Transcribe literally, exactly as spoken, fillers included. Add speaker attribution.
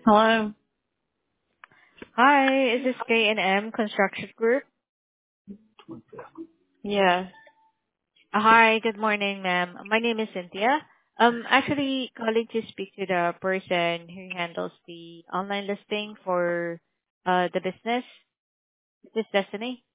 Speaker 1: Hello?
Speaker 2: Hi, is this K and M Construction Group?
Speaker 1: Yeah.
Speaker 2: Uh, Hi, good morning, ma'am. My name is Cynthia. Um, actually calling to speak to the person who handles the online listing for uh the business. Is this Destiny?